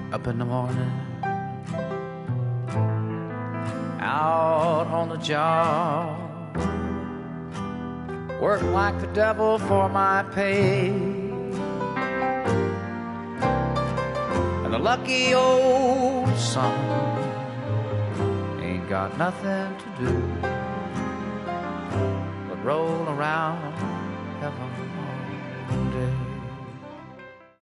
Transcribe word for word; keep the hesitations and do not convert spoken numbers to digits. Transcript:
up in the morning, out on the job, work like the devil for my pay, and the lucky old son ain't got nothing to do but roll around heaven all day.